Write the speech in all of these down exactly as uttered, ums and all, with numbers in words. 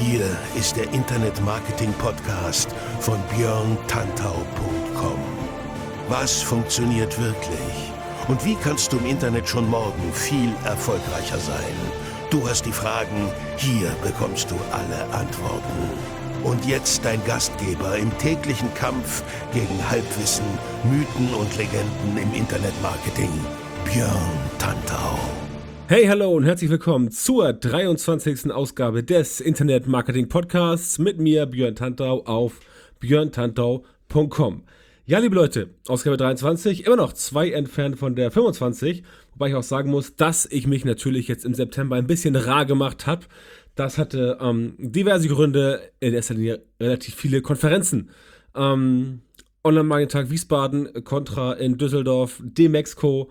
Hier ist der Internet-Marketing-Podcast von björn tantau punkt com. Was funktioniert wirklich? Und wie kannst du im Internet schon morgen viel erfolgreicher sein? Du hast die Fragen, hier bekommst du alle Antworten. Und jetzt dein Gastgeber im täglichen Kampf gegen Halbwissen, Mythen und Legenden im Internetmarketing, Björn Tantau. Hey, hallo und herzlich willkommen zur dreiundzwanzigsten Ausgabe des Internet-Marketing-Podcasts mit mir, Björn Tantau, auf björn tantau punkt com. Ja, liebe Leute, Ausgabe dreiundzwanzig, immer noch zwei entfernt von der fünfundzwanzig, wobei ich auch sagen muss, dass ich mich natürlich jetzt im September ein bisschen rar gemacht habe. Das hatte ähm, diverse Gründe, in erster Linie relativ viele Konferenzen. Ähm, Online-Marketing-Tag Wiesbaden, Contra in Düsseldorf, Demexco,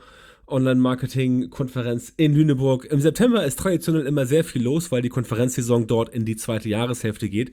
Online-Marketing-Konferenz in Lüneburg. Im September ist traditionell immer sehr viel los, weil die Konferenzsaison dort in die zweite Jahreshälfte geht.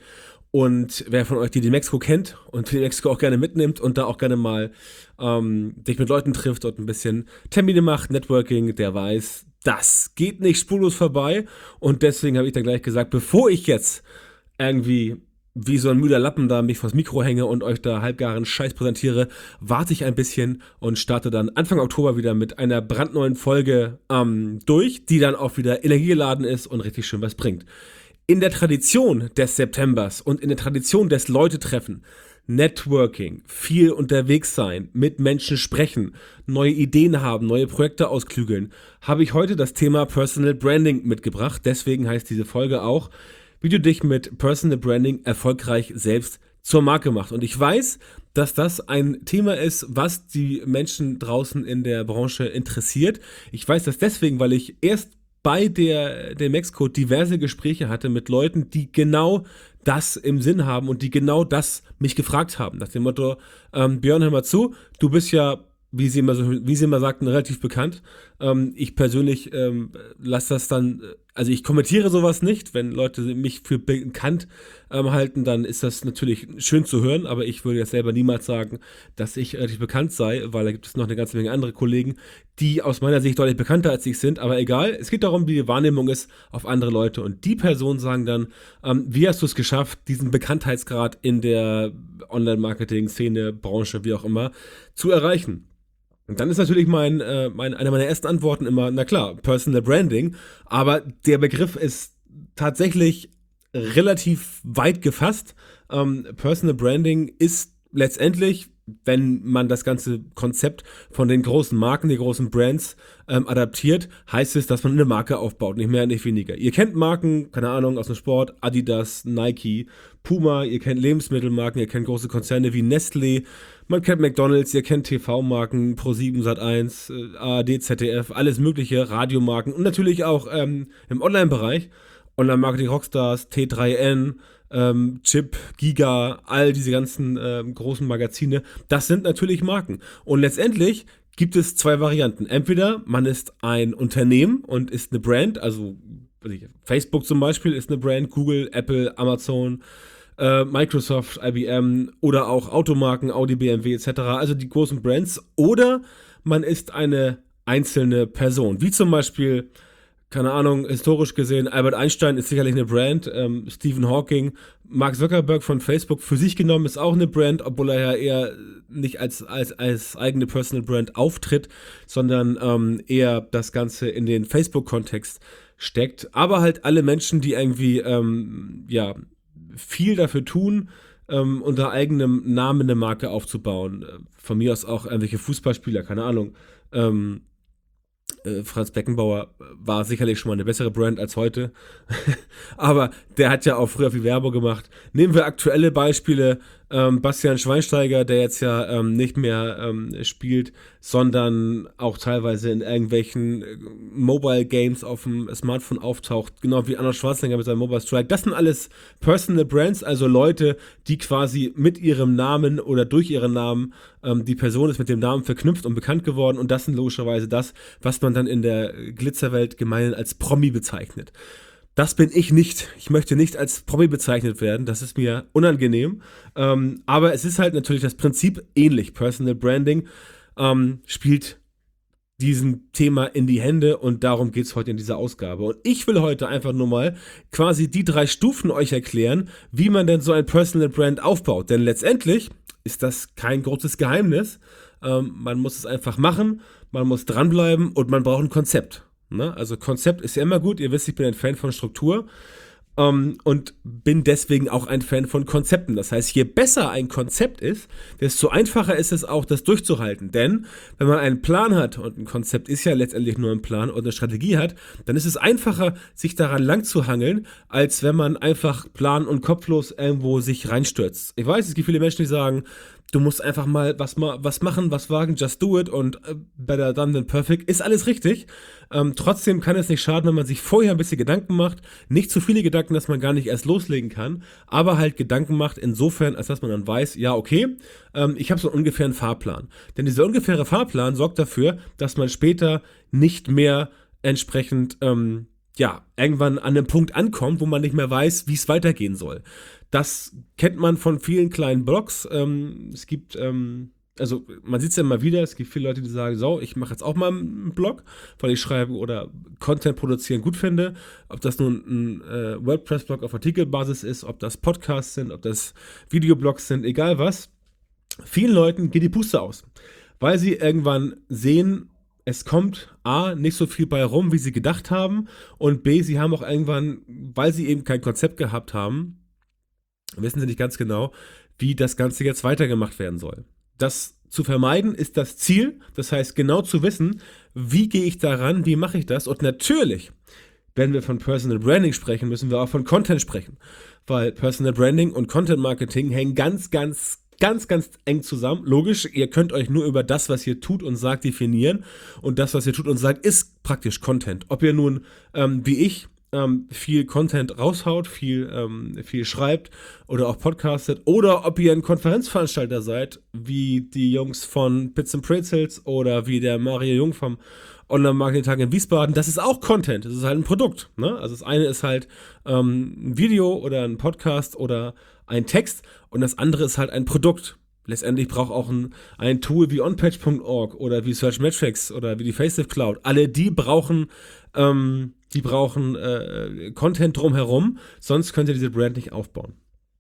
Und wer von euch die Demexco kennt und die Demexco auch gerne mitnimmt und da auch gerne mal ähm, sich mit Leuten trifft und ein bisschen Termine macht, Networking, der weiß, das geht nicht spurlos vorbei. Und deswegen habe ich dann gleich gesagt, bevor ich jetzt irgendwie wie so ein müder Lappen da mich vors Mikro hänge und euch da halbgaren Scheiß präsentiere, warte ich ein bisschen und starte dann Anfang Oktober wieder mit einer brandneuen Folge ähm, durch, die dann auch wieder energiegeladen ist und richtig schön was bringt. In der Tradition des Septembers und in der Tradition des Leute-Treffen, Networking, viel unterwegs sein, mit Menschen sprechen, neue Ideen haben, neue Projekte ausklügeln, habe ich heute das Thema Personal Branding mitgebracht. Deswegen heißt diese Folge auch, wie du dich mit Personal Branding erfolgreich selbst zur Marke machst. Und ich weiß, dass das ein Thema ist, was die Menschen draußen in der Branche interessiert. Ich weiß das deswegen, weil ich erst bei der Demexco diverse Gespräche hatte mit Leuten, die genau das im Sinn haben und die genau das mich gefragt haben. Nach dem Motto, ähm, Björn, hör mal zu, du bist ja, wie sie immer, so, wie sie immer sagten, relativ bekannt. Ähm, ich persönlich ähm, lasse das dann, also ich kommentiere sowas nicht. Wenn Leute mich für bekannt ähm, halten, dann ist das natürlich schön zu hören, aber ich würde jetzt selber niemals sagen, dass ich relativ bekannt sei, weil da gibt es noch eine ganze Menge andere Kollegen, die aus meiner Sicht deutlich bekannter als ich sind, aber egal. Es geht darum, wie die Wahrnehmung ist auf andere Leute und die Personen sagen dann, ähm, wie hast du es geschafft, diesen Bekanntheitsgrad in der Online-Marketing-Szene, Branche, wie auch immer, zu erreichen? Und dann ist natürlich mein, äh, mein, eine meiner ersten Antworten immer, na klar, Personal Branding, aber der Begriff ist tatsächlich relativ weit gefasst. Ähm, Personal Branding ist letztendlich, wenn man das ganze Konzept von den großen Marken, die großen Brands ähm, adaptiert, heißt es, dass man eine Marke aufbaut, nicht mehr, nicht weniger. Ihr kennt Marken, keine Ahnung, aus dem Sport, Adidas, Nike, Puma, ihr kennt Lebensmittelmarken, ihr kennt große Konzerne wie Nestlé, man kennt McDonald's, ihr kennt T V-Marken, ProSieben, Sat eins, äh, A R D, Z D F, alles mögliche, Radiomarken und natürlich auch ähm, im Online-Bereich, Online-Marketing Rockstars, T drei N, ähm, Chip, Giga, all diese ganzen ähm, großen Magazine, das sind natürlich Marken. Und letztendlich gibt es zwei Varianten. Entweder man ist ein Unternehmen und ist eine Brand, also Facebook zum Beispiel ist eine Brand, Google, Apple, Amazon, äh, Microsoft, I B M oder auch Automarken, Audi, B M W et cetera, also die großen Brands. Oder man ist eine einzelne Person, wie zum Beispiel, keine Ahnung, historisch gesehen, Albert Einstein ist sicherlich eine Brand, ähm, Stephen Hawking, Mark Zuckerberg von Facebook für sich genommen ist auch eine Brand, obwohl er ja eher nicht als, als, als eigene Personal Brand auftritt, sondern ähm, eher das Ganze in den Facebook-Kontext steckt. Aber halt alle Menschen, die irgendwie ähm, ja, viel dafür tun, ähm, unter eigenem Namen eine Marke aufzubauen. Von mir aus auch irgendwelche Fußballspieler, keine Ahnung, ähm, Franz Beckenbauer war sicherlich schon mal eine bessere Brand als heute, aber der hat ja auch früher viel Werbung gemacht. Nehmen wir aktuelle Beispiele, ähm, Bastian Schweinsteiger, der jetzt ja ähm, nicht mehr ähm, spielt, sondern auch teilweise in irgendwelchen Mobile Games auf dem Smartphone auftaucht, genau wie Arnold Schwarzenegger mit seinem Mobile Strike. Das sind alles Personal Brands, also Leute, die quasi mit ihrem Namen oder durch ihren Namen, ähm, die Person ist mit dem Namen verknüpft und bekannt geworden und das sind logischerweise das, was man dann in der Glitzerwelt gemeinhin als Promi bezeichnet. Das bin ich nicht. Ich möchte nicht als Promi bezeichnet werden. Das ist mir unangenehm. Ähm, aber es ist halt natürlich das Prinzip ähnlich. Personal Branding ähm, spielt diesem Thema in die Hände und darum geht es heute in dieser Ausgabe. Und ich will heute einfach nur mal quasi die drei Stufen euch erklären, wie man denn so ein Personal Brand aufbaut. Denn letztendlich ist das kein großes Geheimnis. Ähm, man muss es einfach machen, man muss dranbleiben und man braucht ein Konzept. Ne? Also Konzept ist ja immer gut, ihr wisst, ich bin ein Fan von Struktur. Um, und bin deswegen auch ein Fan von Konzepten. Das heißt, je besser ein Konzept ist, desto einfacher ist es auch, das durchzuhalten. Denn wenn man einen Plan hat, und ein Konzept ist ja letztendlich nur ein Plan und eine Strategie hat, dann ist es einfacher, sich daran lang zu hangeln, als wenn man einfach plan- und kopflos irgendwo sich reinstürzt. Ich weiß, es gibt viele Menschen, die sagen, du musst einfach mal was, ma- was machen, was wagen, just do it und äh, better done than perfect. Ist alles richtig. Ähm, trotzdem kann es nicht schaden, wenn man sich vorher ein bisschen Gedanken macht. Nicht zu viele Gedanken, dass man gar nicht erst loslegen kann, aber halt Gedanken macht insofern, als dass man dann weiß, ja okay, ähm, ich habe so einen ungefähren Fahrplan. Denn dieser ungefähre Fahrplan sorgt dafür, dass man später nicht mehr entsprechend ähm, ja, irgendwann an einem Punkt ankommt, wo man nicht mehr weiß, wie es weitergehen soll. Das kennt man von vielen kleinen Blogs. Ähm, es gibt, ähm, also man sieht es ja immer wieder, es gibt viele Leute, die sagen, so, ich mache jetzt auch mal einen Blog, weil ich schreiben oder Content produzieren gut finde. Ob das nun ein äh, WordPress-Blog auf Artikelbasis ist, ob das Podcasts sind, ob das Videoblogs sind, egal was. Vielen Leuten geht die Puste aus, weil sie irgendwann sehen, es kommt A, nicht so viel bei rum, wie sie gedacht haben und B, sie haben auch irgendwann, weil sie eben kein Konzept gehabt haben, wissen sie nicht ganz genau, wie das Ganze jetzt weitergemacht werden soll. Das zu vermeiden ist das Ziel, das heißt genau zu wissen, wie gehe ich daran, wie mache ich das und natürlich, wenn wir von Personal Branding sprechen, müssen wir auch von Content sprechen, weil Personal Branding und Content Marketing hängen ganz, ganz, ganz, ganz eng zusammen. Logisch, ihr könnt euch nur über das, was ihr tut und sagt, definieren und das, was ihr tut und sagt, ist praktisch Content. Ob ihr nun, ähm, wie ich, ähm, viel Content raushaut, viel, ähm, viel schreibt oder auch podcastet oder ob ihr ein Konferenzveranstalter seid, wie die Jungs von Bits and Pretzels oder wie der Mario Jung vom Online-Marketing-Tag in Wiesbaden, das ist auch Content, das ist halt ein Produkt. Ne? Also das eine ist halt ähm, ein Video oder ein Podcast oder ein Text und das andere ist halt ein Produkt. Letztendlich braucht auch ein, ein Tool wie onpage punkt org oder wie Searchmetrics oder wie die Facelift Cloud. Alle die brauchen, ähm, die brauchen äh, Content drumherum, sonst könnt ihr diese Brand nicht aufbauen.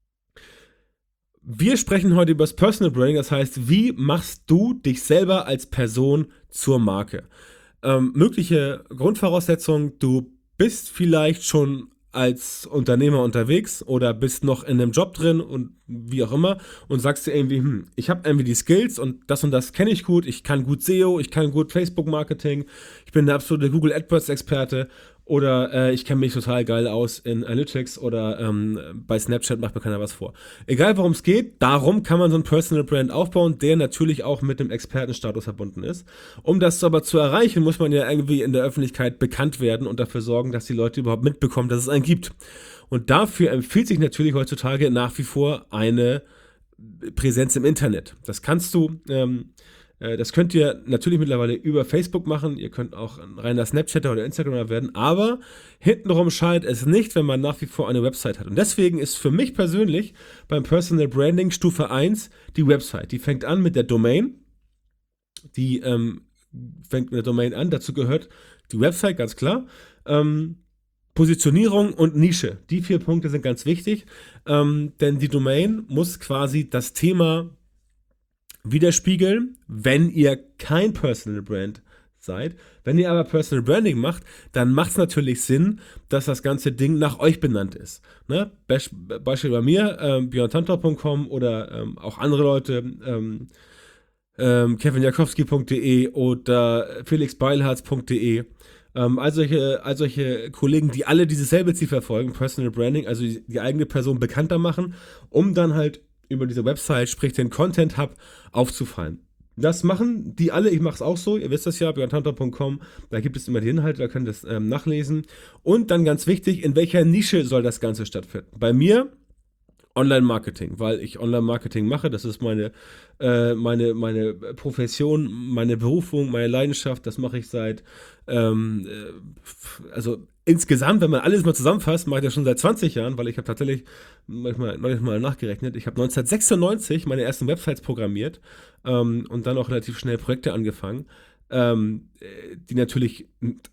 Wir sprechen heute über das Personal Branding, das heißt, wie machst du dich selber als Person zur Marke? Ähm, mögliche Grundvoraussetzungen, du bist vielleicht schon als Unternehmer unterwegs oder bist noch in einem Job drin und wie auch immer und sagst dir irgendwie, hm, ich habe irgendwie die Skills und das und das kenne ich gut, ich kann gut S E O, ich kann gut Facebook-Marketing, ich bin der absolute Google AdWords-Experte oder äh, ich kenne mich total geil aus in Analytics oder ähm, bei Snapchat macht mir keiner was vor. Egal worum es geht, darum kann man so ein Personal Brand aufbauen, der natürlich auch mit dem Expertenstatus verbunden ist. Um das aber zu erreichen, muss man ja irgendwie in der Öffentlichkeit bekannt werden und dafür sorgen, dass die Leute überhaupt mitbekommen, dass es einen gibt. Und dafür empfiehlt sich natürlich heutzutage nach wie vor eine Präsenz im Internet. Das kannst du, ähm, äh, das könnt ihr natürlich mittlerweile über Facebook machen. Ihr könnt auch ein reiner Snapchatter oder Instagramer werden, aber hintenrum scheint es nicht, wenn man nach wie vor eine Website hat. Und deswegen ist für mich persönlich beim Personal Branding Stufe eins die Website. Die fängt an mit der Domain. Die ähm, fängt mit der Domain an. Dazu gehört die Website, ganz klar. Ähm, Positionierung und Nische. Die vier Punkte sind ganz wichtig, ähm, denn die Domain muss quasi das Thema widerspiegeln, wenn ihr kein Personal Brand seid. Wenn ihr aber Personal Branding macht, dann macht es natürlich Sinn, dass das ganze Ding nach euch benannt ist. Ne? Be- Beispiel bei mir, ähm, björn tantau punkt com oder ähm, auch andere Leute, ähm, ähm, kevin jakowski punkt de oder felix beilharz punkt de. Ähm, all, solche, all solche Kollegen, die alle dieses selbe Ziel verfolgen, Personal Branding, also die, die eigene Person bekannter machen, um dann halt über diese Website, sprich den Content Hub, aufzufallen. Das machen die alle, ich mache es auch so, ihr wisst das ja, björn tantau punkt com, da gibt es immer die Inhalte, da könnt ihr das ähm, nachlesen. Und dann ganz wichtig, in welcher Nische soll das Ganze stattfinden? Bei mir Online-Marketing, weil ich Online-Marketing mache, das ist meine, äh, meine, meine Profession, meine Berufung, meine Leidenschaft, das mache ich seit, ähm, äh, also insgesamt, wenn man alles mal zusammenfasst, mache ich das schon seit zwanzig Jahren, weil ich habe tatsächlich, manchmal, neulich mal nachgerechnet, ich habe neunzehnhundertsechsundneunzig meine ersten Websites programmiert ähm, und dann auch relativ schnell Projekte angefangen. ähm, die natürlich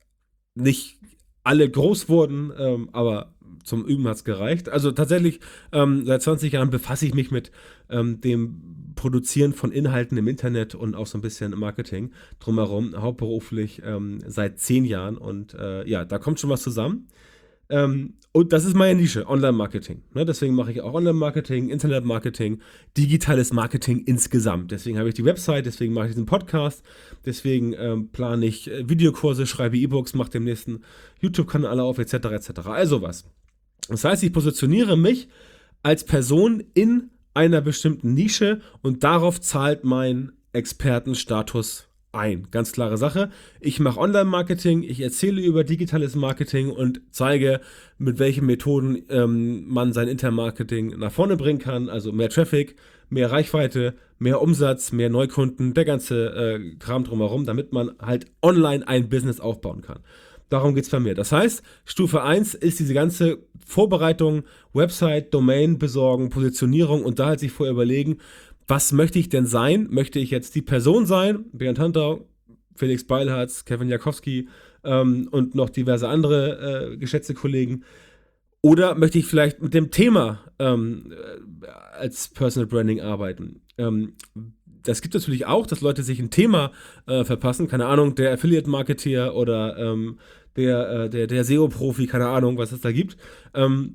nicht alle groß wurden, ähm, aber zum Üben hat es gereicht. Also tatsächlich, ähm, seit zwanzig Jahren befasse ich mich mit ähm, dem Produzieren von Inhalten im Internet und auch so ein bisschen Marketing drumherum, hauptberuflich ähm, seit zehn Jahren. Und äh, ja, da kommt schon was zusammen. Ähm, und das ist meine Nische, Online-Marketing. Ne? Deswegen mache ich auch Online-Marketing, Internet-Marketing, digitales Marketing insgesamt. Deswegen habe ich die Website, deswegen mache ich diesen Podcast, deswegen ähm, plane ich äh, Videokurse, schreibe E-Books, mache den nächsten YouTube-Kanal auf, et cetera et cetera. Also was. Das heißt, ich positioniere mich als Person in einer bestimmten Nische und darauf zahlt mein Expertenstatus ein. Ganz klare Sache. Ich mache Online-Marketing, ich erzähle über digitales Marketing und zeige, mit welchen Methoden ähm, man sein Intermarketing nach vorne bringen kann. Also mehr Traffic, mehr Reichweite, mehr Umsatz, mehr Neukunden, der ganze äh, Kram drumherum, damit man halt online ein Business aufbauen kann. Darum geht es bei mir. Das heißt, Stufe eins ist diese ganze Vorbereitung, Website, Domain besorgen, Positionierung und da halt sich vorher überlegen, was möchte ich denn sein? Möchte ich jetzt die Person sein? Björn Tantau, Felix Beilharz, Kevin Jakowski ähm, und noch diverse andere äh, geschätzte Kollegen. Oder möchte ich vielleicht mit dem Thema ähm, als Personal Branding arbeiten? Ähm, das gibt natürlich auch, dass Leute sich ein Thema äh, verpassen. Keine Ahnung, der Affiliate-Marketeer oder ähm, der, äh, der, der S E O-Profi, keine Ahnung, was es da gibt. Ähm,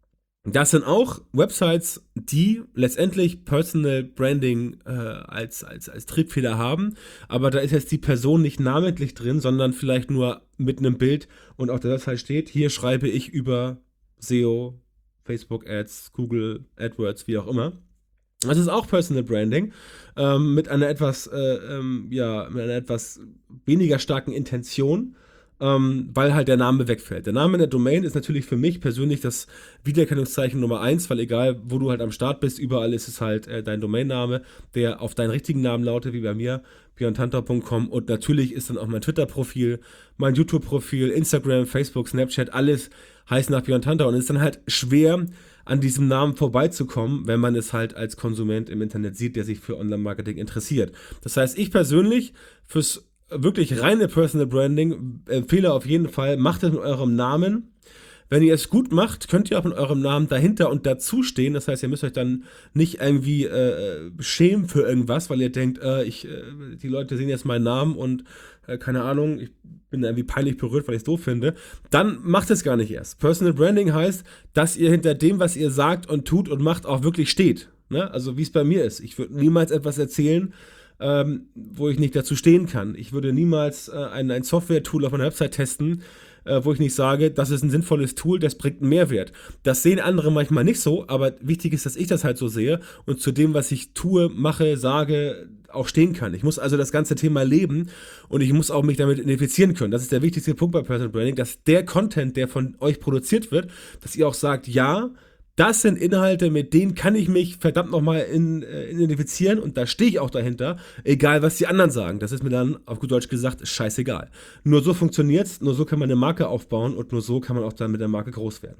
Das sind auch Websites, die letztendlich Personal Branding äh, als, als, als Triebfeder haben, aber da ist jetzt die Person nicht namentlich drin, sondern vielleicht nur mit einem Bild und auf der Website steht, hier schreibe ich über S E O, Facebook Ads, Google AdWords, wie auch immer. Das ist auch Personal Branding ähm, mit einer etwas, äh, ähm, ja, mit einer etwas weniger starken Intention. Ähm, weil halt der Name wegfällt. Der Name in der Domain ist natürlich für mich persönlich das Wiedererkennungszeichen Nummer eins, weil egal, wo du halt am Start bist, überall ist es halt äh, dein Domainname, der auf deinen richtigen Namen lautet, wie bei mir, björn tantau punkt com, und natürlich ist dann auch mein Twitter-Profil, mein YouTube-Profil, Instagram, Facebook, Snapchat, alles heißt nach Björn Tantau und es ist dann halt schwer, an diesem Namen vorbeizukommen, wenn man es halt als Konsument im Internet sieht, der sich für Online-Marketing interessiert. Das heißt, ich persönlich fürs wirklich reine Personal Branding empfehle auf jeden Fall, macht es mit eurem Namen. Wenn ihr es gut macht, könnt ihr auch mit eurem Namen dahinter und dazu stehen. Das heißt, ihr müsst euch dann nicht irgendwie äh, schämen für irgendwas, weil ihr denkt, äh, ich, äh, die Leute sehen jetzt meinen Namen und äh, keine Ahnung, ich bin irgendwie peinlich berührt, weil ich es doof finde. Dann macht es gar nicht erst. Personal Branding heißt, dass ihr hinter dem, was ihr sagt und tut und macht, auch wirklich steht. Ne? Also wie es bei mir ist. Ich würde niemals etwas erzählen, Ähm, wo ich nicht dazu stehen kann. Ich würde niemals äh, ein, ein Software-Tool auf meiner Website testen, äh, wo ich nicht sage, das ist ein sinnvolles Tool, das bringt einen Mehrwert. Das sehen andere manchmal nicht so, aber wichtig ist, dass ich das halt so sehe und zu dem, was ich tue, mache, sage, auch stehen kann. Ich muss also das ganze Thema leben und ich muss auch mich damit identifizieren können. Das ist der wichtigste Punkt bei Personal Branding, dass der Content, der von euch produziert wird, dass ihr auch sagt, ja, das sind Inhalte, mit denen kann ich mich verdammt nochmal in, äh, identifizieren und da stehe ich auch dahinter, egal was die anderen sagen. Das ist mir dann, auf gut Deutsch gesagt, scheißegal. Nur so funktioniert's, nur so kann man eine Marke aufbauen und nur so kann man auch dann mit der Marke groß werden.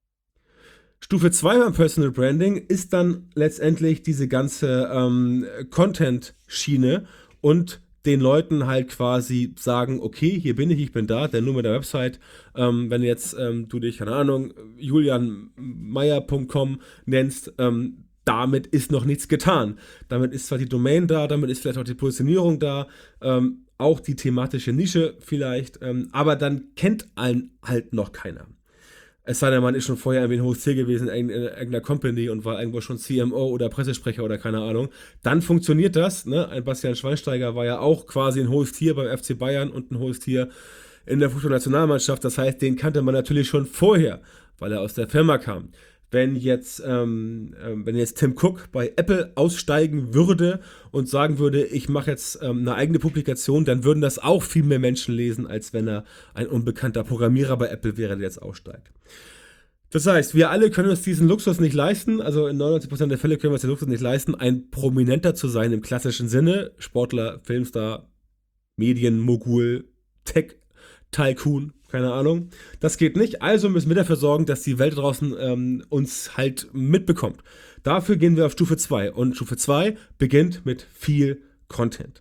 Stufe zwei beim Personal Branding ist dann letztendlich diese ganze ähm, Content-Schiene und den Leuten halt quasi sagen, okay, hier bin ich, ich bin da, denn nur mit der Website, ähm, wenn jetzt ähm, du dich, keine Ahnung, julian meyer punkt com nennst, ähm, damit ist noch nichts getan. Damit ist zwar die Domain da, damit ist vielleicht auch die Positionierung da, ähm, auch die thematische Nische vielleicht, ähm, aber dann kennt einen halt noch keiner. Es sei denn, man ist schon vorher irgendwie ein Hostier gewesen in irgendeiner Company und war irgendwo schon C M O oder Pressesprecher oder keine Ahnung. Dann funktioniert das. Ne? Ein Bastian Schweinsteiger war ja auch quasi ein Hostier beim F C Bayern und ein Hostier in der Fußballnationalmannschaft. Das heißt, den kannte man natürlich schon vorher, weil er aus der Firma kam. Wenn jetzt, ähm, wenn jetzt Tim Cook bei Apple aussteigen würde und sagen würde, ich mache jetzt ähm, eine eigene Publikation, dann würden das auch viel mehr Menschen lesen, als wenn er ein unbekannter Programmierer bei Apple wäre, der jetzt aussteigt. Das heißt, wir alle können uns diesen Luxus nicht leisten, also in neunundneunzig Prozent der Fälle können wir uns den Luxus nicht leisten, ein Prominenter zu sein im klassischen Sinne, Sportler, Filmstar, Medienmogul, Tech-Tycoon, keine Ahnung. Das geht nicht, also müssen wir dafür sorgen, dass die Welt draußen ähm, uns halt mitbekommt. Dafür gehen wir auf Stufe zwei und Stufe zwei beginnt mit viel Content.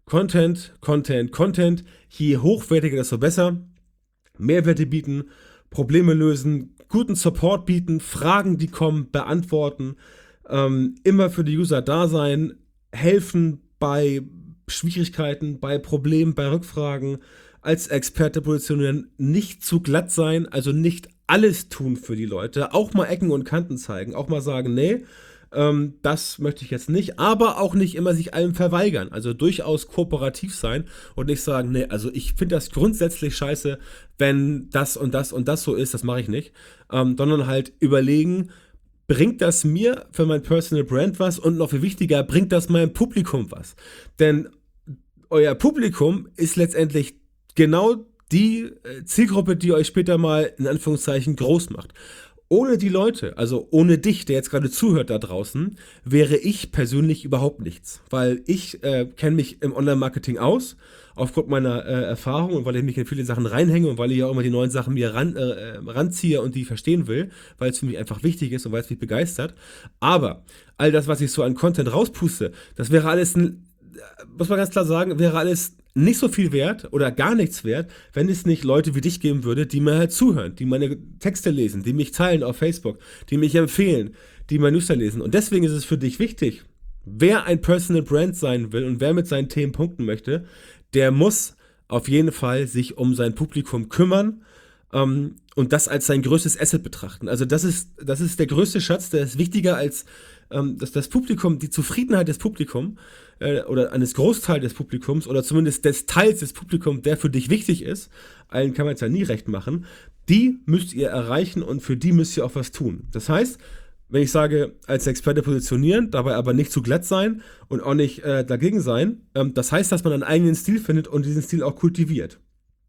Content, Content, Content. Je hochwertiger, desto besser. Mehrwerte bieten, Probleme lösen, guten Support bieten, Fragen, die kommen, beantworten, ähm, immer für die User da sein, helfen bei Schwierigkeiten, bei Problemen, bei Rückfragen, als Experte positionieren, nicht zu glatt sein, also nicht alles tun für die Leute, auch mal Ecken und Kanten zeigen, auch mal sagen, nee, ähm, das möchte ich jetzt nicht, aber auch nicht immer sich allem verweigern, also durchaus kooperativ sein und nicht sagen, nee, also ich finde das grundsätzlich scheiße, wenn das und das und das so ist, das mache ich nicht, ähm, sondern halt überlegen, bringt das mir für mein Personal Brand was und noch viel wichtiger, bringt das meinem Publikum was, denn euer Publikum ist letztendlich genau die Zielgruppe, die euch später mal in Anführungszeichen groß macht. Ohne die Leute, also ohne dich, der jetzt gerade zuhört da draußen, wäre ich persönlich überhaupt nichts. Weil ich äh, kenne mich im Online-Marketing aus, aufgrund meiner äh, Erfahrung und weil ich mich in viele Sachen reinhänge und weil ich ja auch immer die neuen Sachen mir ran, äh, ranziehe und die verstehen will, weil es für mich einfach wichtig ist und weil es mich begeistert. Aber all das, was ich so an Content rauspuste, das wäre alles ein, muss man ganz klar sagen, wäre alles nicht so viel wert oder gar nichts wert, wenn es nicht Leute wie dich geben würde, die mir halt zuhören, die meine Texte lesen, die mich teilen auf Facebook, die mich empfehlen, die mein Newsletter lesen. Und deswegen ist es für dich wichtig, wer ein Personal Brand sein will und wer mit seinen Themen punkten möchte, der muss auf jeden Fall sich um sein Publikum kümmern ähm, und das als sein größtes Asset betrachten. Also das ist, das ist der größte Schatz, der ist wichtiger als ähm, dass das Publikum, die Zufriedenheit des Publikums äh, oder eines Großteils des Publikums oder zumindest des Teils des Publikums, der für dich wichtig ist, allen kann man es ja nie recht machen, die müsst ihr erreichen und für die müsst ihr auch was tun. Das heißt, wenn ich sage, als Experte positionieren, dabei aber nicht zu glatt sein und auch nicht äh, dagegen sein, ähm, das heißt, dass man einen eigenen Stil findet und diesen Stil auch kultiviert.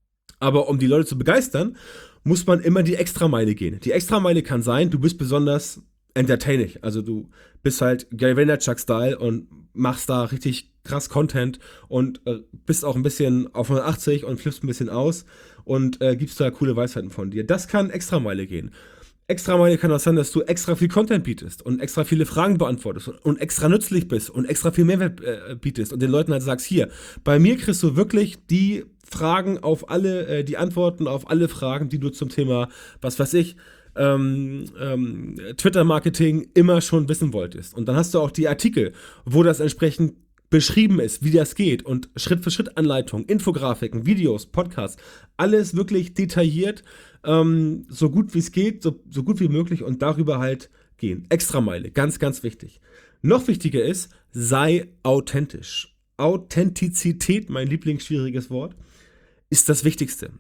Aber um die Leute zu begeistern, muss man immer die Extrameile gehen. Die Extrameile kann sein, du bist besonders entertaining. Also du bist halt Gary Vaynerchuk-Style und machst da richtig krass Content und äh, bist auch ein bisschen auf hundertachtzig und flippst ein bisschen aus und äh, gibst da coole Weisheiten von dir. Das kann Extrameile gehen. Extrameile kann auch sein, dass du extra viel Content bietest und extra viele Fragen beantwortest und, und extra nützlich bist und extra viel Mehrwert äh, bietest und den Leuten halt sagst, hier, bei mir kriegst du wirklich die Fragen auf alle, äh, die Antworten auf alle Fragen, die du zum Thema, was weiß ich, ähm, ähm, Twitter-Marketing immer schon wissen wolltest. Und dann hast du auch die Artikel, wo das entsprechend beschrieben ist, wie das geht und Schritt-für-Schritt-Anleitungen, Infografiken, Videos, Podcasts, alles wirklich detailliert, ähm, so gut wie es geht, so, so gut wie möglich und darüber halt gehen. Extrameile, ganz, ganz wichtig. Noch wichtiger ist, sei authentisch. Authentizität, mein lieblingsschwieriges Wort, ist das Wichtigste.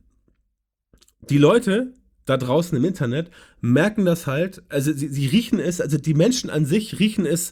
Die Leute da draußen im Internet merken das halt, also sie, sie riechen es, also die Menschen an sich riechen es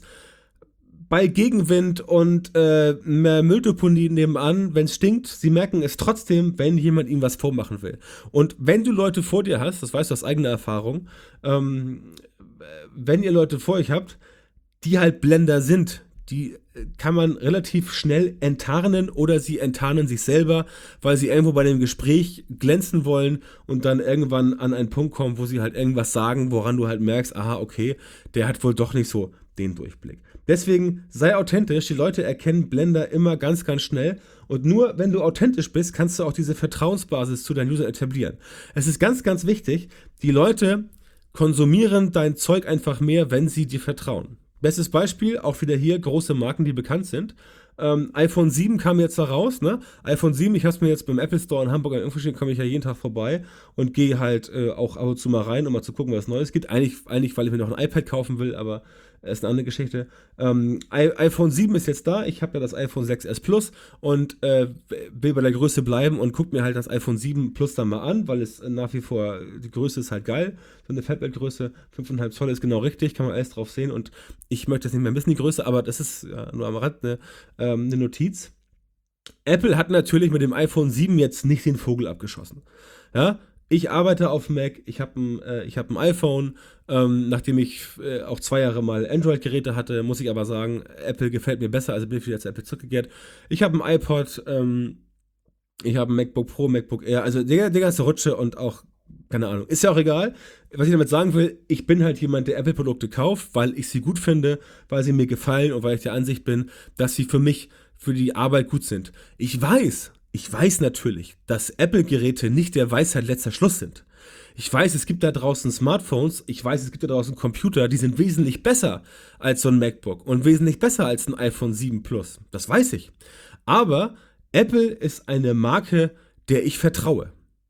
bei Gegenwind und äh, mehr Mülldeponie nebenan, wenn es stinkt, sie merken es trotzdem, wenn jemand ihnen was vormachen will. Und wenn du Leute vor dir hast, das weißt du aus eigener Erfahrung, ähm, wenn ihr Leute vor euch habt, die halt Blender sind, die kann man relativ schnell enttarnen oder sie enttarnen sich selber, weil sie irgendwo bei dem Gespräch glänzen wollen und dann irgendwann an einen Punkt kommen, wo sie halt irgendwas sagen, woran du halt merkst, aha, okay, der hat wohl doch nicht so den Durchblick. Deswegen sei authentisch, die Leute erkennen Blender immer ganz, ganz schnell und nur wenn du authentisch bist, kannst du auch diese Vertrauensbasis zu deinen Usern etablieren. Es ist ganz, ganz wichtig, die Leute konsumieren dein Zeug einfach mehr, wenn sie dir vertrauen. Bestes Beispiel, auch wieder hier große Marken, die bekannt sind. Ähm, iPhone sieben kam jetzt da raus, ne? iPhone sieben, ich habe es mir jetzt beim Apple Store in Hamburg an irgendwo stehen, komme ich ja jeden Tag vorbei und gehe halt äh, auch ab und zu mal rein, um mal zu gucken, was Neues gibt. Eigentlich, eigentlich, weil ich mir noch ein iPad kaufen will, aber ist eine andere Geschichte. Ähm, iPhone sieben ist jetzt da, ich habe ja das iPhone sechs S Plus und äh, will bei der Größe bleiben und gucke mir halt das iPhone sieben Plus dann mal an, weil es nach wie vor, die Größe ist halt geil, so eine Flatbed-Größe, fünf Komma fünf Zoll ist genau richtig, kann man alles drauf sehen und ich möchte jetzt nicht mehr missen, die Größe, aber das ist ja, nur am Rand eine, ähm, eine Notiz. Apple hat natürlich mit dem iPhone sieben jetzt nicht den Vogel abgeschossen. Ja, ich arbeite auf Mac, ich habe ein, äh, ich hab ein iPhone, ähm, nachdem ich äh, auch zwei Jahre mal Android-Geräte hatte, muss ich aber sagen, Apple gefällt mir besser, also bin ich wieder zu Apple zurückgekehrt. Ich habe ein iPod, ähm, ich habe ein MacBook Pro, MacBook Air, also die, die ganze Rutsche und auch, keine Ahnung, ist ja auch egal. Was ich damit sagen will, ich bin halt jemand, der Apple-Produkte kauft, weil ich sie gut finde, weil sie mir gefallen und weil ich der Ansicht bin, dass sie für mich für die Arbeit gut sind. Ich weiß, ich weiß natürlich, dass Apple-Geräte nicht der Weisheit letzter Schluss sind. Ich weiß, es gibt da draußen Smartphones, ich weiß, es gibt da draußen Computer, die sind wesentlich besser als so ein MacBook und wesentlich besser als ein iPhone sieben Plus. Das weiß ich. Aber Apple ist eine Marke, der ich vertraue.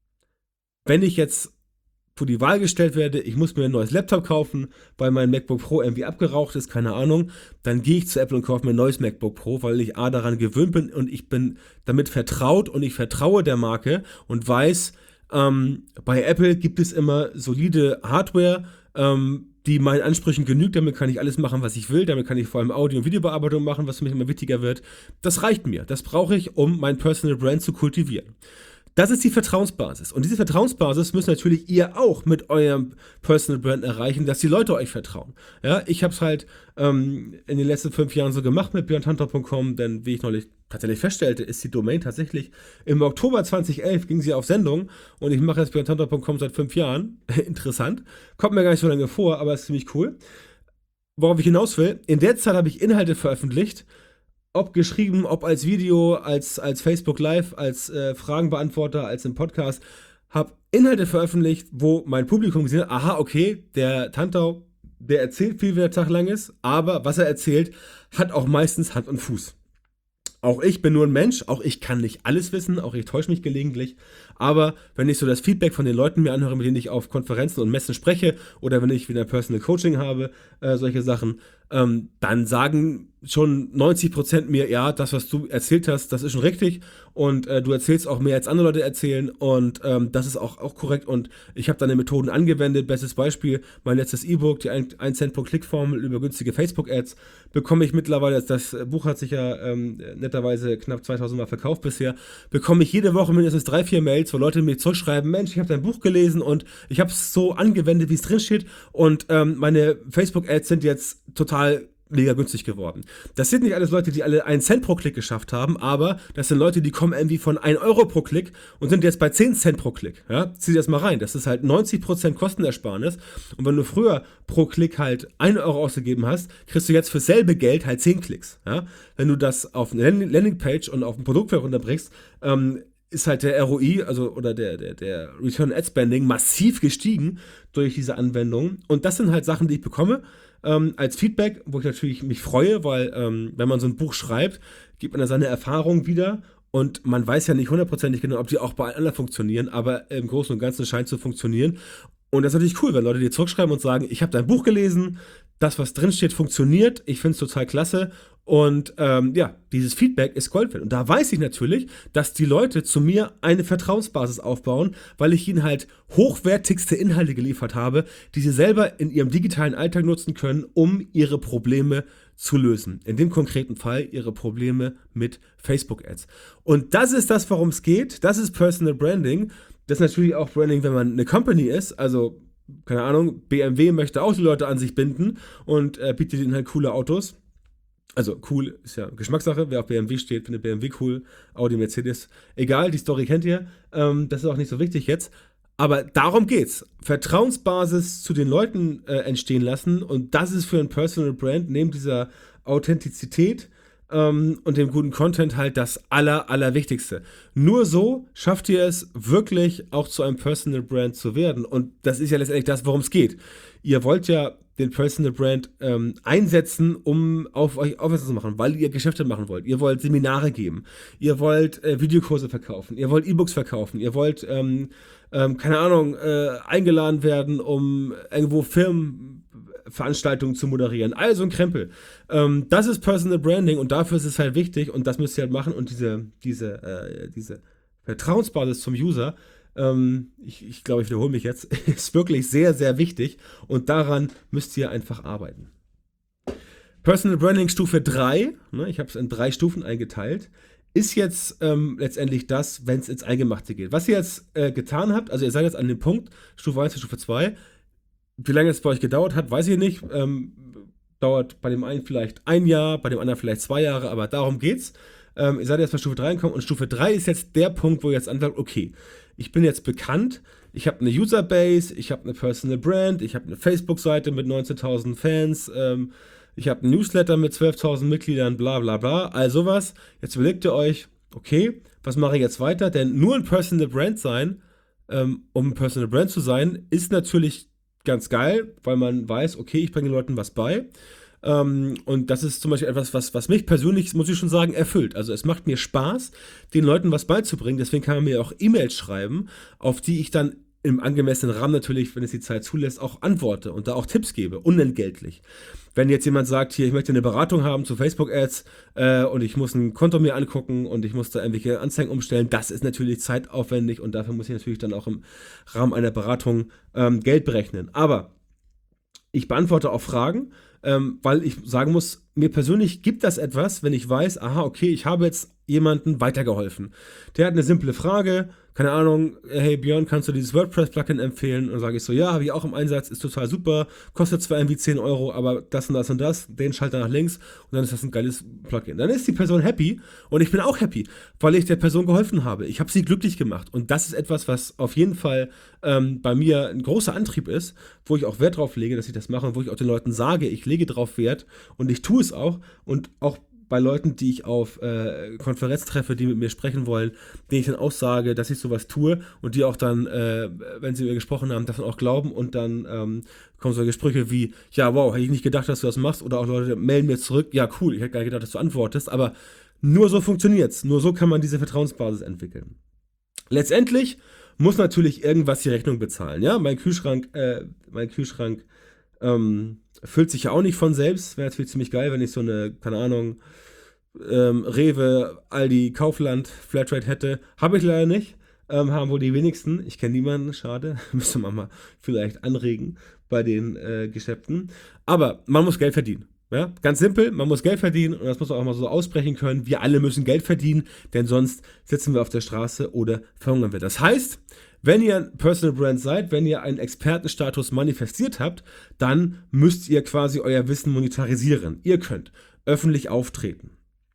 Wenn ich jetzt vor die Wahl gestellt werde, ich muss mir ein neues Laptop kaufen, weil mein MacBook Pro irgendwie abgeraucht ist, keine Ahnung, dann gehe ich zu Apple und kaufe mir ein neues MacBook Pro, weil ich A, daran gewöhnt bin und ich bin damit vertraut und ich vertraue der Marke und weiß, ähm, bei Apple gibt es immer solide Hardware, ähm, die meinen Ansprüchen genügt, damit kann ich alles machen, was ich will, damit kann ich vor allem Audio- und Videobearbeitung machen, was für mich immer wichtiger wird. Das reicht mir, das brauche ich, um mein Personal Brand zu kultivieren. Das ist die Vertrauensbasis. Und diese Vertrauensbasis müsst natürlich ihr auch mit eurem Personal Brand erreichen, dass die Leute euch vertrauen. Ja, ich habe es halt ähm, in den letzten fünf Jahren so gemacht mit björn tantau punkt com, denn wie ich neulich tatsächlich feststellte, ist die Domain tatsächlich im Oktober zweitausendelf ging sie auf Sendung und ich mache jetzt björn tantau punkt com seit fünf Jahren. Interessant. Kommt mir gar nicht so lange vor, aber ist ziemlich cool. Worauf ich hinaus will, in der Zeit habe ich Inhalte veröffentlicht, ob geschrieben, ob als Video, als, als Facebook Live, als äh, Fragenbeantworter, als im Podcast, habe Inhalte veröffentlicht, wo mein Publikum gesehen hat, aha, okay, der Tantau, der erzählt viel, wie der Tag lang ist, aber was er erzählt, hat auch meistens Hand und Fuß. Auch ich bin nur ein Mensch, auch ich kann nicht alles wissen, auch ich täusche mich gelegentlich, aber wenn ich so das Feedback von den Leuten mir anhöre, mit denen ich auf Konferenzen und Messen spreche oder wenn ich wieder Personal Coaching habe, äh, solche Sachen, ähm, dann sagen schon neunzig Prozent mir, ja, das, was du erzählt hast, das ist schon richtig und äh, du erzählst auch mehr als andere Leute erzählen und ähm, das ist auch, auch korrekt und ich habe deine Methoden angewendet. Bestes Beispiel, mein letztes E-Book, die ein Cent pro Klick-Formel über günstige Facebook-Ads, bekomme ich mittlerweile, das Buch hat sich ja ähm, netterweise knapp zweitausend Mal verkauft bisher, bekomme ich jede Woche mindestens drei, vier Mails, wo Leute mir zurückschreiben, Mensch, ich habe dein Buch gelesen und ich habe es so angewendet, wie es drin steht und ähm, meine Facebook-Ads sind jetzt total mega günstig geworden. Das sind nicht alles Leute, die alle einen Cent pro Klick geschafft haben, aber das sind Leute, die kommen irgendwie von ein Euro pro Klick und sind jetzt bei zehn Cent pro Klick. Ja? Zieh das mal rein. Das ist halt neunzig Prozent Kostenersparnis. Und wenn du früher pro Klick halt ein Euro ausgegeben hast, kriegst du jetzt für selbe Geld halt zehn Klicks. Ja? Wenn du das auf eine Landingpage und auf ein Produkt herunterbrichst, ähm, ist halt der R O I, also oder der, der, der Return Ad Spending massiv gestiegen durch diese Anwendung. Und das sind halt Sachen, die ich bekomme ähm, als Feedback, wo ich natürlich mich freue, weil ähm, wenn man so ein Buch schreibt, gibt man da seine Erfahrung wieder und man weiß ja nicht hundertprozentig genau, ob die auch bei allen anderen funktionieren, aber im Großen und Ganzen scheint zu funktionieren. Und das ist natürlich cool, wenn Leute dir zurückschreiben und sagen, ich habe dein Buch gelesen, das, was drinsteht, funktioniert, ich finde es total klasse. Und ähm, ja, dieses Feedback ist Gold wert. Und da weiß ich natürlich, dass die Leute zu mir eine Vertrauensbasis aufbauen, weil ich ihnen halt hochwertigste Inhalte geliefert habe, die sie selber in ihrem digitalen Alltag nutzen können, um ihre Probleme zu lösen. In dem konkreten Fall ihre Probleme mit Facebook-Ads. Und das ist das, worum es geht. Das ist Personal Branding. Das ist natürlich auch Branding, wenn man eine Company ist. Also, keine Ahnung, B M W möchte auch die Leute an sich binden und äh, bietet ihnen halt coole Autos. Also cool ist ja Geschmackssache, wer auf B M W steht, findet B M W cool, Audi, Mercedes, egal, die Story kennt ihr, ähm, das ist auch nicht so wichtig jetzt, aber darum geht's, Vertrauensbasis zu den Leuten äh, entstehen lassen und das ist für ein Personal Brand neben dieser Authentizität ähm, und dem guten Content halt das aller, allerwichtigste. Nur so schafft ihr es wirklich auch zu einem Personal Brand zu werden und das ist ja letztendlich das, worum es geht. Ihr wollt ja den Personal Brand ähm, einsetzen, um auf euch aufmerksam zu machen, weil ihr Geschäfte machen wollt. Ihr wollt Seminare geben, ihr wollt äh, Videokurse verkaufen, ihr wollt E-Books verkaufen, ihr wollt, ähm, ähm, keine Ahnung, äh, eingeladen werden, um irgendwo Firmenveranstaltungen zu moderieren. Also ein Krempel. Ähm, das ist Personal Branding und dafür ist es halt wichtig und das müsst ihr halt machen und diese, diese, äh, diese Vertrauensbasis zum User, ich, ich glaube, ich wiederhole mich jetzt, ist wirklich sehr, sehr wichtig und daran müsst ihr einfach arbeiten. Personal Branding Stufe drei, ne, ich habe es in drei Stufen eingeteilt, ist jetzt ähm, letztendlich das, wenn es ins Eingemachte geht. Was ihr jetzt äh, getan habt, also ihr seid jetzt an dem Punkt, Stufe eins und Stufe zwei, wie lange es bei euch gedauert hat, weiß ich nicht, ähm, dauert bei dem einen vielleicht ein Jahr, bei dem anderen vielleicht zwei Jahre, aber darum geht's. Ähm, ihr seid jetzt bei Stufe drei gekommen und Stufe drei ist jetzt der Punkt, wo ihr jetzt anfangt, okay, ich bin jetzt bekannt, ich habe eine Userbase, ich habe eine Personal Brand, ich habe eine Facebook-Seite mit neunzehntausend Fans, ähm, ich habe einen Newsletter mit zwölftausend Mitgliedern, bla bla bla, all sowas. Jetzt überlegt ihr euch, okay, was mache ich jetzt weiter? Denn nur ein Personal Brand sein, ähm, um ein Personal Brand zu sein, ist natürlich ganz geil, weil man weiß, okay, ich bringe den Leuten was bei. Ähm, und das ist zum Beispiel etwas, was, was mich persönlich, muss ich schon sagen, erfüllt. Also es macht mir Spaß, den Leuten was beizubringen. Deswegen kann man mir auch E-Mails schreiben, auf die ich dann im angemessenen Rahmen natürlich, wenn es die Zeit zulässt, auch antworte und da auch Tipps gebe, unentgeltlich. Wenn jetzt jemand sagt, hier, ich möchte eine Beratung haben zu Facebook-Ads äh, und ich muss ein Konto mir angucken und ich muss da irgendwelche Anzeigen umstellen, das ist natürlich zeitaufwendig und dafür muss ich natürlich dann auch im Rahmen einer Beratung ähm, Geld berechnen. Aber ich beantworte auch Fragen, ähm, weil ich sagen muss, mir persönlich gibt das etwas, wenn ich weiß, aha, okay, ich habe jetzt jemanden weitergeholfen. Der hat eine simple Frage, keine Ahnung, hey Björn, kannst du dieses WordPress-Plugin empfehlen? Und dann sage ich so, ja, habe ich auch im Einsatz, ist total super, kostet zwar irgendwie zehn Euro, aber das und das und das, den Schalter nach links und dann ist das ein geiles Plugin. Dann ist die Person happy und ich bin auch happy, weil ich der Person geholfen habe. Ich habe sie glücklich gemacht und das ist etwas, was auf jeden Fall ähm, bei mir ein großer Antrieb ist, wo ich auch Wert drauf lege, dass ich das mache und wo ich auch den Leuten sage, ich lege drauf Wert und ich tue es auch und auch bei Leuten, die ich auf äh, Konferenz treffe, die mit mir sprechen wollen, denen ich dann auch sage, dass ich sowas tue und die auch dann, äh, wenn sie mit mir gesprochen haben, davon auch glauben und dann ähm, kommen solche Sprüche wie, ja wow, hätte ich nicht gedacht, dass du das machst oder auch Leute melden mir zurück, ja cool, ich hätte gar nicht gedacht, dass du antwortest, aber nur so funktioniert's, nur so kann man diese Vertrauensbasis entwickeln. Letztendlich muss natürlich irgendwas die Rechnung bezahlen, ja, mein Kühlschrank, äh, mein Kühlschrank ähm, füllt sich ja auch nicht von selbst. Wäre natürlich ziemlich geil, wenn ich so eine, keine Ahnung, ähm, Rewe, Aldi, Kaufland, Flatrate hätte. Habe ich leider nicht. Ähm, haben wohl die wenigsten. Ich kenne niemanden, schade. Müsste man mal vielleicht anregen bei den äh, Geschäften. Aber man muss Geld verdienen. Ja? Ganz simpel, man muss Geld verdienen und das muss man auch mal so ausbrechen können. Wir alle müssen Geld verdienen, denn sonst sitzen wir auf der Straße oder verhungern wir. Das heißt, wenn ihr ein Personal Brand seid, wenn ihr einen Expertenstatus manifestiert habt, dann müsst ihr quasi euer Wissen monetarisieren. Ihr könnt öffentlich auftreten.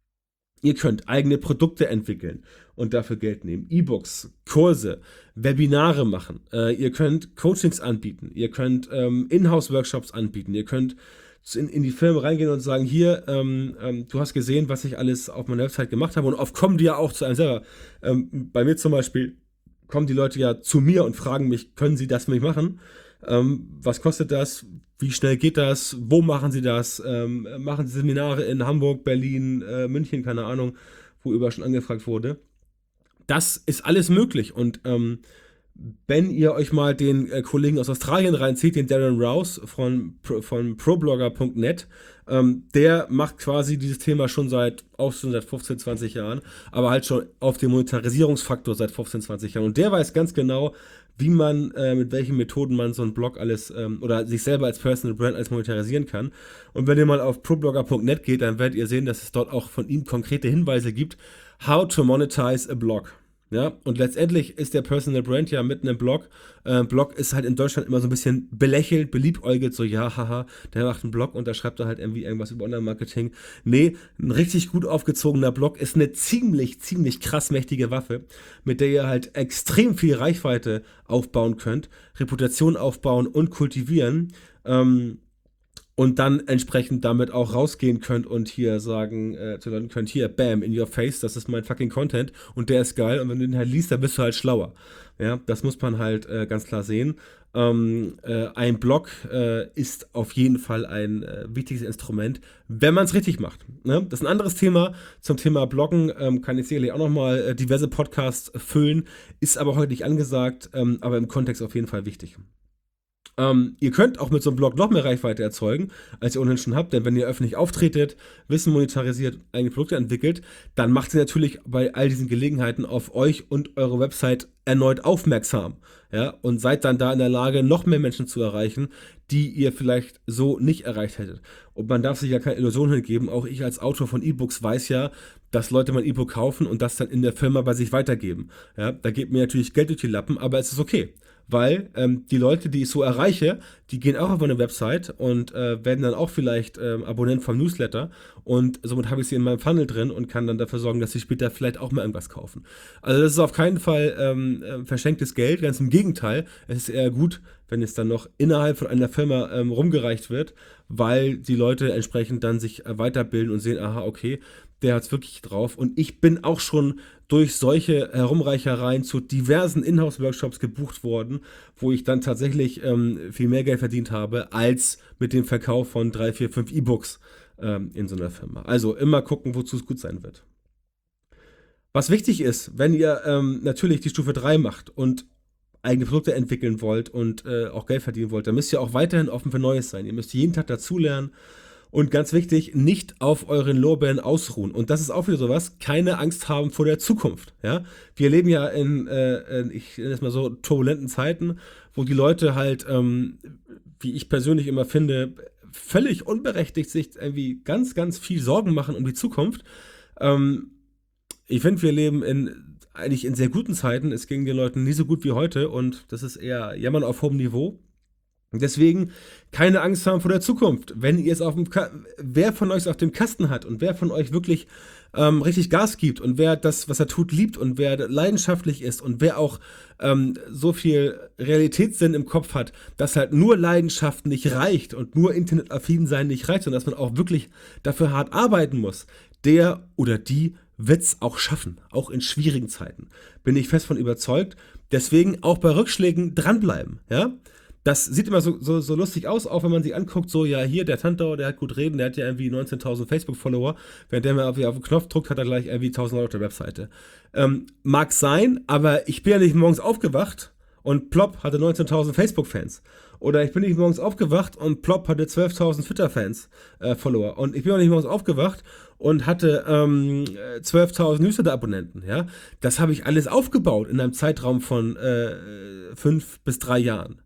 Ihr könnt eigene Produkte entwickeln und dafür Geld nehmen. E-Books, Kurse, Webinare machen. Äh, ihr könnt Coachings anbieten. Ihr könnt ähm, Inhouse-Workshops anbieten. Ihr könnt in, in die Firmen reingehen und sagen, hier, ähm, ähm, du hast gesehen, was ich alles auf meiner Website gemacht habe und oft kommen die ja auch zu einem selber. Ähm, bei mir zum Beispiel kommen die Leute ja zu mir und fragen mich, können sie das für mich machen? Ähm, was kostet das? Wie schnell geht das? Wo machen sie das? Ähm, machen sie Seminare in Hamburg, Berlin, äh, München, keine Ahnung, wo überall schon angefragt wurde. Das ist alles möglich und ähm, wenn ihr euch mal den äh, Kollegen aus Australien reinzieht, den Darren Rouse von, von ProBlogger Punkt net, ähm, der macht quasi dieses Thema schon seit, auch schon seit fünfzehn, zwanzig Jahren, aber halt schon auf dem Monetarisierungsfaktor seit fünfzehn, zwanzig Jahren. Und der weiß ganz genau, wie man, äh, mit welchen Methoden man so einen Blog alles, ähm, oder sich selber als Personal Brand alles monetarisieren kann. Und wenn ihr mal auf ProBlogger Punkt net geht, dann werdet ihr sehen, dass es dort auch von ihm konkrete Hinweise gibt, how to monetize a blog. Ja, und letztendlich ist der Personal Brand ja mit einem Blog. Äh, Blog ist halt in Deutschland immer so ein bisschen belächelt, beliebäugelt, so ja, haha, der macht einen Blog und da schreibt er halt irgendwie irgendwas über Online-Marketing. Nee, ein richtig gut aufgezogener Blog ist eine ziemlich, ziemlich krass mächtige Waffe, mit der ihr halt extrem viel Reichweite aufbauen könnt, Reputation aufbauen und kultivieren. Ähm, Und dann entsprechend damit auch rausgehen könnt und hier sagen, äh, zu Leuten könnt, hier, bam, in your face, das ist mein fucking Content und der ist geil und wenn du den halt liest, dann bist du halt schlauer. Ja, das muss man halt äh, ganz klar sehen. Ähm, äh, ein Blog äh, ist auf jeden Fall ein äh, wichtiges Instrument, wenn man es richtig macht. Ne? Das ist ein anderes Thema. Zum Thema Bloggen ähm, kann ich sicherlich auch nochmal äh, diverse Podcasts füllen, ist aber heute nicht angesagt, ähm, aber im Kontext auf jeden Fall wichtig. Ähm, ihr könnt auch mit so einem Blog noch mehr Reichweite erzeugen, als ihr ohnehin schon habt, denn wenn ihr öffentlich auftretet, Wissen monetarisiert, eigene Produkte entwickelt, dann macht ihr natürlich bei all diesen Gelegenheiten auf euch und eure Website erneut aufmerksam, ja, und seid dann da in der Lage, noch mehr Menschen zu erreichen, die ihr vielleicht so nicht erreicht hättet. Und man darf sich ja keine Illusion hingeben, auch ich als Autor von E-Books weiß ja, dass Leute mein E-Book kaufen und das dann in der Firma bei sich weitergeben. Ja, da geht mir natürlich Geld durch die Lappen, aber es ist okay. weil ähm, die Leute, die ich so erreiche, die gehen auch auf eine Website und äh, werden dann auch vielleicht ähm, Abonnent vom Newsletter und somit habe ich sie in meinem Funnel drin und kann dann dafür sorgen, dass sie später vielleicht auch mal irgendwas kaufen. Also das ist auf keinen Fall ähm, äh, verschenktes Geld, ganz im Gegenteil. Es ist eher gut, wenn es dann noch innerhalb von einer Firma ähm, rumgereicht wird, weil die Leute entsprechend dann sich äh, weiterbilden und sehen, aha, okay, der hat es wirklich drauf. Und ich bin auch schon durch solche Herumreichereien zu diversen Inhouse-Workshops gebucht worden, wo ich dann tatsächlich ähm, viel mehr Geld verdient habe, als mit dem Verkauf von drei, vier, fünf E-Books ähm, in so einer Firma. Also immer gucken, wozu es gut sein wird. Was wichtig ist, wenn ihr ähm, natürlich die Stufe drei macht und eigene Produkte entwickeln wollt und äh, auch Geld verdienen wollt, dann müsst ihr auch weiterhin offen für Neues sein. Ihr müsst jeden Tag dazulernen. Und ganz wichtig, nicht auf euren Lorbeeren ausruhen. Und das ist auch wieder sowas, keine Angst haben vor der Zukunft. Ja? Wir leben ja in, äh, in ich nenne es mal so, turbulenten Zeiten, wo die Leute halt, ähm, wie ich persönlich immer finde, völlig unberechtigt sich irgendwie ganz, ganz viel Sorgen machen um die Zukunft. Ähm, ich finde, wir leben in, eigentlich in sehr guten Zeiten. Es ging den Leuten nie so gut wie heute und das ist eher Jammern auf hohem Niveau. Deswegen keine Angst haben vor der Zukunft. Wenn ihr es auf dem Ka- wer von euch es auf dem Kasten hat und wer von euch wirklich ähm, richtig Gas gibt und wer das, was er tut, liebt und wer leidenschaftlich ist und wer auch ähm, so viel Realitätssinn im Kopf hat, dass halt nur Leidenschaft nicht reicht und nur internetaffin sein nicht reicht, sondern dass man auch wirklich dafür hart arbeiten muss, der oder die wird's auch schaffen, auch in schwierigen Zeiten. Bin ich fest von überzeugt. Deswegen auch bei Rückschlägen dranbleiben, ja. Das sieht immer so, so, so lustig aus, auch wenn man sich anguckt, so, ja, hier, der Tantau, der hat gut reden, der hat ja irgendwie neunzehntausend Facebook-Follower, während der mal auf, auf den Knopf drückt, hat er gleich irgendwie tausend Leute auf der Webseite. Ähm, mag sein, aber ich bin ja nicht morgens aufgewacht und plopp, hatte neunzehntausend Facebook-Fans. Oder ich bin nicht morgens aufgewacht und plopp, hatte zwölftausend Twitter-Fans, äh, Follower. Und ich bin auch nicht morgens aufgewacht und hatte ähm, zwölftausend Newsletter-Abonnenten, ja. Das habe ich alles aufgebaut in einem Zeitraum von äh, fünf bis drei Jahren.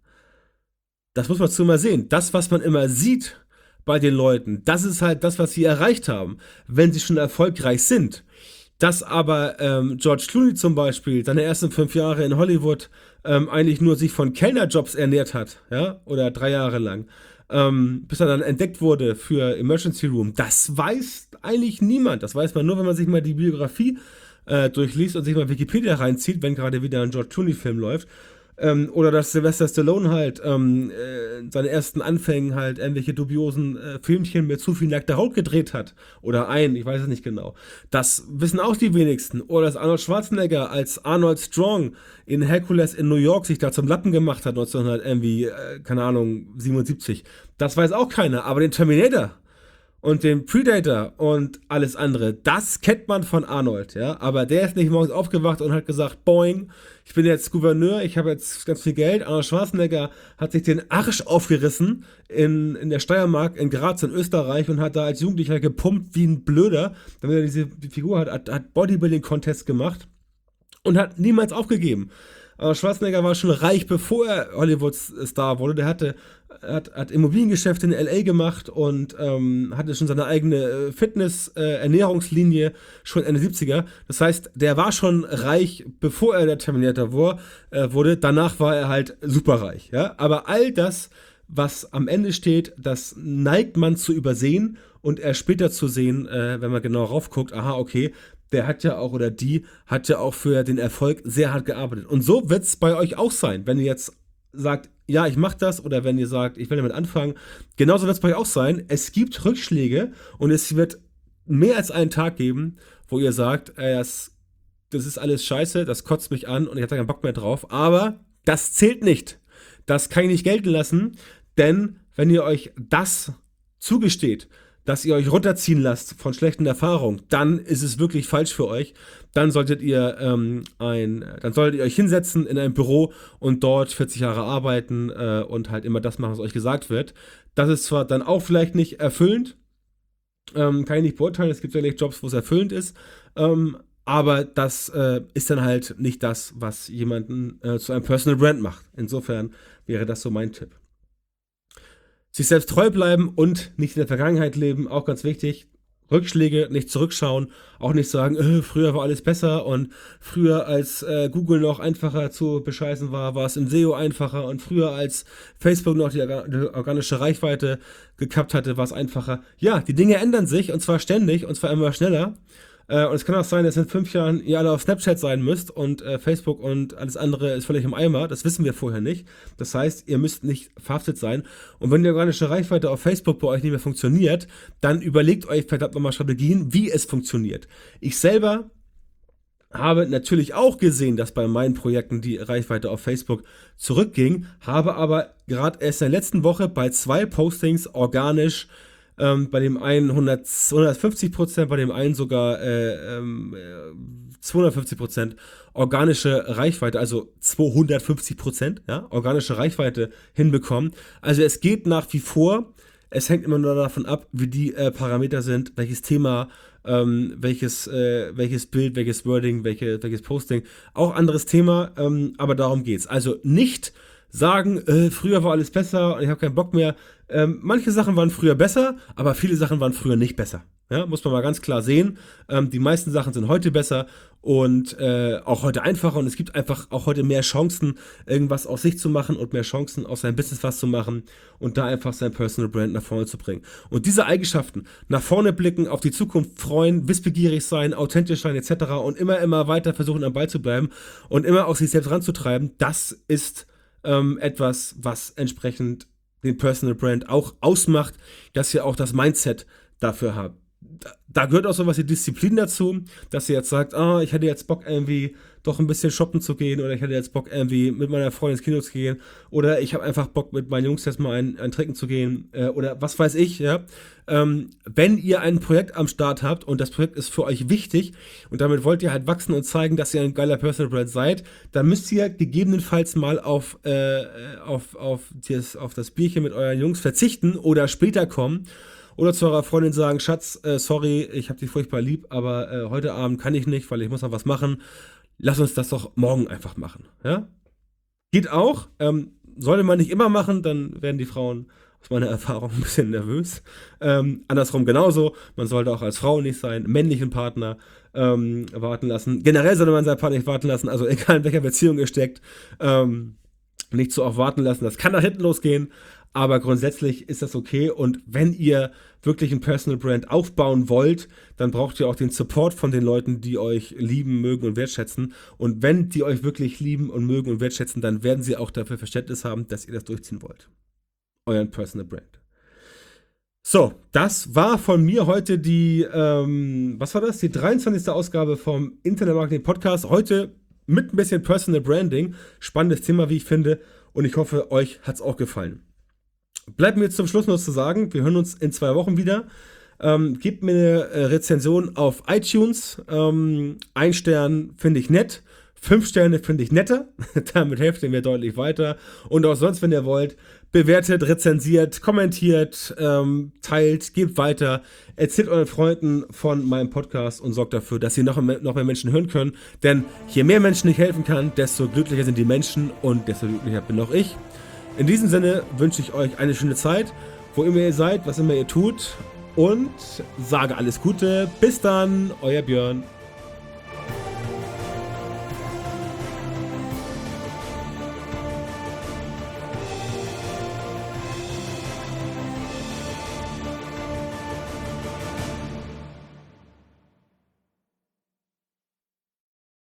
Das muss man zu mal sehen. Das, was man immer sieht bei den Leuten, das ist halt das, was sie erreicht haben, wenn sie schon erfolgreich sind. Dass aber ähm, George Clooney zum Beispiel seine ersten fünf Jahre in Hollywood ähm, eigentlich nur sich von Kellnerjobs ernährt hat, ja, oder drei Jahre lang, ähm, bis er dann entdeckt wurde für Emergency Room, das weiß eigentlich niemand. Das weiß man nur, wenn man sich mal die Biografie äh, durchliest und sich mal Wikipedia reinzieht, wenn gerade wieder ein George Clooney-Film läuft. Ähm, oder dass Sylvester Stallone halt ähm, äh, seine ersten Anfängen halt irgendwelche dubiosen äh, Filmchen mit zu viel nackter Haut gedreht hat. Oder ein, ich weiß es nicht genau. Das wissen auch die wenigsten. Oder dass Arnold Schwarzenegger als Arnold Strong in Hercules in New York sich da zum Lappen gemacht hat, neunzehnhundert, irgendwie, äh, keine Ahnung, siebenundsiebzig. Das weiß auch keiner. Aber den Terminator und den Predator und alles andere, das kennt man von Arnold, ja, aber der ist nicht morgens aufgewacht und hat gesagt, boing, ich bin jetzt Gouverneur, ich habe jetzt ganz viel Geld. Arnold Schwarzenegger hat sich den Arsch aufgerissen in, in der Steiermark, in Graz, in Österreich und hat da als Jugendlicher gepumpt wie ein Blöder, damit er diese Figur hat, hat, hat Bodybuilding-Contest gemacht und hat niemals aufgegeben. Aber Schwarzenegger war schon reich, bevor er Hollywood-Star wurde. Der hatte, hat, hat Immobiliengeschäfte in L A gemacht und ähm, hatte schon seine eigene Fitness-Ernährungslinie, äh, schon Ende siebziger. Das heißt, der war schon reich, bevor er der Terminator war, äh, wurde. Danach war er halt superreich. Ja? Aber all das, was am Ende steht, das neigt man zu übersehen und erst später zu sehen, äh, wenn man genau raufguckt, aha, okay, der hat ja auch, oder die hat ja auch für den Erfolg sehr hart gearbeitet. Und so wird es bei euch auch sein, wenn ihr jetzt sagt, ja, ich mache das, oder wenn ihr sagt, ich will damit anfangen. Genauso wird es bei euch auch sein. Es gibt Rückschläge und es wird mehr als einen Tag geben, wo ihr sagt, äh, das, das ist alles scheiße, das kotzt mich an und ich habe da keinen Bock mehr drauf. Aber das zählt nicht. Das kann ich nicht gelten lassen, denn wenn ihr euch das zugesteht, dass ihr euch runterziehen lasst von schlechten Erfahrungen, dann ist es wirklich falsch für euch. Dann solltet ihr ähm, ein, dann solltet ihr euch hinsetzen in ein Büro und dort vierzig Jahre arbeiten äh, und halt immer das machen, was euch gesagt wird. Das ist zwar dann auch vielleicht nicht erfüllend, ähm, kann ich nicht beurteilen, es gibt sicherlich Jobs, wo es erfüllend ist, ähm, aber das äh, ist dann halt nicht das, was jemanden äh, zu einem Personal Brand macht. Insofern wäre das so mein Tipp. Sich selbst treu bleiben und nicht in der Vergangenheit leben, auch ganz wichtig. Rückschläge nicht zurückschauen, auch nicht sagen, äh, früher war alles besser und früher als äh, Google noch einfacher zu bescheißen war, war es im S E O einfacher und früher als Facebook noch die, die organische Reichweite gekappt hatte, war es einfacher. Ja, die Dinge ändern sich und zwar ständig und zwar immer schneller. Äh, und es kann auch sein, dass in fünf Jahren ihr alle auf Snapchat sein müsst und äh, Facebook und alles andere ist völlig im Eimer. Das wissen wir vorher nicht. Das heißt, ihr müsst nicht verhaftet sein. Und wenn die organische Reichweite auf Facebook bei euch nicht mehr funktioniert, dann überlegt euch verdammt nochmal Strategien, wie es funktioniert. Ich selber habe natürlich auch gesehen, dass bei meinen Projekten die Reichweite auf Facebook zurückging, habe aber gerade erst in der letzten Woche bei zwei Postings organisch Ähm, bei dem einen hundert, hundertfünfzig Prozent, bei dem einen sogar äh, ähm, zweihundertfünfzig Prozent organische Reichweite, also zweihundertfünfzig Prozent, ja, organische Reichweite hinbekommen. Also es geht nach wie vor, es hängt immer nur davon ab, wie die äh, Parameter sind, welches Thema, ähm, welches, äh, welches Bild, welches Wording, welche, welches Posting, auch anderes Thema, ähm, aber darum geht's. Also nicht sagen, äh, früher war alles besser und ich habe keinen Bock mehr. Ähm, manche Sachen waren früher besser, aber viele Sachen waren früher nicht besser. Ja, muss man mal ganz klar sehen. Ähm, die meisten Sachen sind heute besser und äh, auch heute einfacher und es gibt einfach auch heute mehr Chancen, irgendwas aus sich zu machen und mehr Chancen, aus seinem Business was zu machen und da einfach sein Personal Brand nach vorne zu bringen. Und diese Eigenschaften, nach vorne blicken, auf die Zukunft freuen, wissbegierig sein, authentisch sein et cetera und immer, immer weiter versuchen am Ball zu bleiben und immer auf sich selbst ranzutreiben, das ist ähm, etwas, was entsprechend den Personal Brand auch ausmacht, dass ihr auch das Mindset dafür habt. Da gehört auch sowas wie Disziplin dazu, dass ihr jetzt sagt, ah, ich hätte jetzt Bock irgendwie doch ein bisschen shoppen zu gehen oder ich hätte jetzt Bock irgendwie mit meiner Freundin ins Kino zu gehen oder ich habe einfach Bock mit meinen Jungs jetzt mal ein, ein Trinken zu gehen äh, oder was weiß ich, ja. Ähm, wenn ihr ein Projekt am Start habt und das Projekt ist für euch wichtig und damit wollt ihr halt wachsen und zeigen, dass ihr ein geiler Personal Brand seid, dann müsst ihr gegebenenfalls mal auf, äh, auf, auf, das, auf das Bierchen mit euren Jungs verzichten oder später kommen. Oder zu eurer Freundin sagen, Schatz, äh, sorry, ich hab dich furchtbar lieb, aber äh, heute Abend kann ich nicht, weil ich muss noch was machen. Lass uns das doch morgen einfach machen. Ja? Geht auch. Ähm, sollte man nicht immer machen, dann werden die Frauen aus meiner Erfahrung ein bisschen nervös. Ähm, andersrum genauso. Man sollte auch als Frau nicht seinen männlichen Partner ähm, warten lassen. Generell sollte man seinen Partner nicht warten lassen, also egal in welcher Beziehung ihr steckt, ähm, nicht so oft warten lassen. Das kann nach hinten losgehen. Aber grundsätzlich ist das okay und wenn ihr wirklich ein Personal Brand aufbauen wollt, dann braucht ihr auch den Support von den Leuten, die euch lieben, mögen und wertschätzen. Und wenn die euch wirklich lieben und mögen und wertschätzen, dann werden sie auch dafür Verständnis haben, dass ihr das durchziehen wollt. Euren Personal Brand. So, das war von mir heute die, ähm, was war das? Die dreiundzwanzigste Ausgabe vom Internet Marketing Podcast. Heute mit ein bisschen Personal Branding. Spannendes Thema, wie ich finde. Und ich hoffe, euch hat es auch gefallen. Bleibt mir jetzt zum Schluss noch zu sagen, wir hören uns in zwei Wochen wieder. Ähm, gebt mir eine äh, Rezension auf iTunes. Ähm, ein Stern finde ich nett. Fünf Sterne finde ich netter. Damit helft ihr mir deutlich weiter. Und auch sonst, wenn ihr wollt, bewertet, rezensiert, kommentiert, ähm, teilt, gebt weiter. Erzählt euren Freunden von meinem Podcast und sorgt dafür, dass ihr noch, noch mehr Menschen hören können. Denn je mehr Menschen ich helfen kann, desto glücklicher sind die Menschen und desto glücklicher bin auch ich. In diesem Sinne wünsche ich euch eine schöne Zeit, wo immer ihr seid, was immer ihr tut und sage alles Gute. Bis dann, euer Björn.